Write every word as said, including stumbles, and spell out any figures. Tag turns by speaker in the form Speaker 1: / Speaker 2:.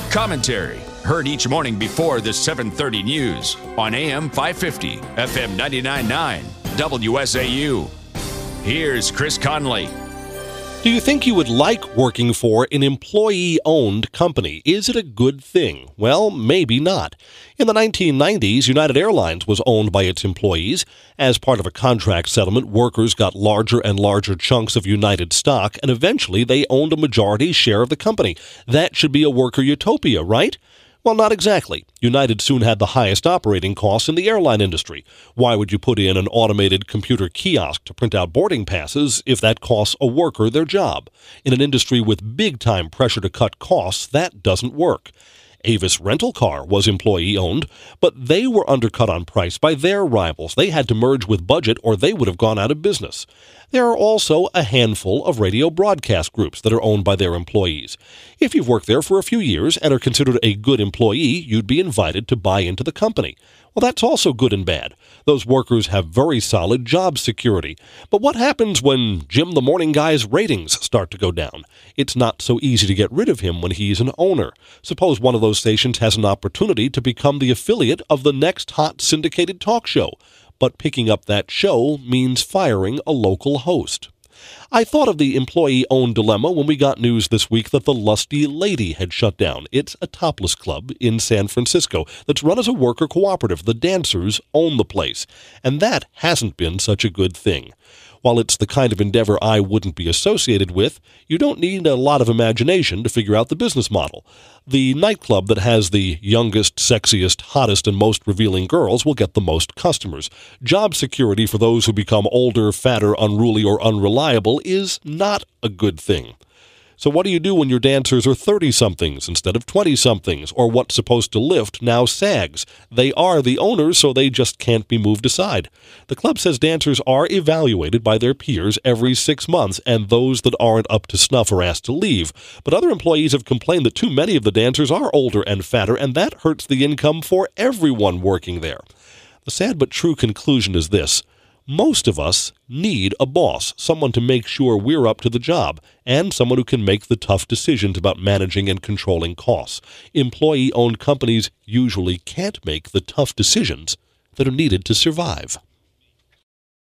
Speaker 1: Commentary, heard each morning before the seven thirty news on A M five fifty, F M ninety-nine point nine, W S A U. Here's Chris Conley.
Speaker 2: Do you think you would like working for an employee-owned company? Is it a good thing? Well, maybe not. In the nineteen nineties, United Airlines was owned by its employees. As part of a contract settlement, workers got larger and larger chunks of United stock, and eventually they owned a majority share of the company. That should be a worker utopia, right? Well, not exactly. United soon had the highest operating costs in the airline industry. Why would you put in an automated computer kiosk to print out boarding passes if that costs a worker their job? In an industry with big-time pressure to cut costs, that doesn't work. Avis Rental Car was employee-owned, but they were undercut on price by their rivals. They had to merge with Budget or they would have gone out of business. There are also a handful of radio broadcast groups that are owned by their employees. If you've worked there for a few years and are considered a good employee, you'd be invited to buy into the company. Well, that's also good and bad. Those workers have very solid job security. But what happens when Jim the Morning Guy's ratings start to go down? It's not so easy to get rid of him when he's an owner. Suppose one of those stations has an opportunity to become the affiliate of the next hot syndicated talk show. But picking up that show means firing a local host. I thought of the employee-owned dilemma when we got news this week that the Lusty Lady had shut down. It's a topless club in San Francisco that's run as a worker cooperative. The dancers own the place, and that hasn't been such a good thing. While it's the kind of endeavor I wouldn't be associated with, you don't need a lot of imagination to figure out the business model. The nightclub that has the youngest, sexiest, hottest, and most revealing girls will get the most customers. Job security for those who become older, fatter, unruly, or unreliable is not a good thing. So what do you do when your dancers are thirty-somethings instead of twenty-somethings, or what's supposed to lift now sags? They are the owners, so they just can't be moved aside. The club says dancers are evaluated by their peers every six months, and those that aren't up to snuff are asked to leave. But other employees have complained that too many of the dancers are older and fatter, and that hurts the income for everyone working there. The sad but true conclusion is this. Most of us need a boss, someone to make sure we're up to the job, and someone who can make the tough decisions about managing and controlling costs. Employee-owned companies usually can't make the tough decisions that are needed to survive.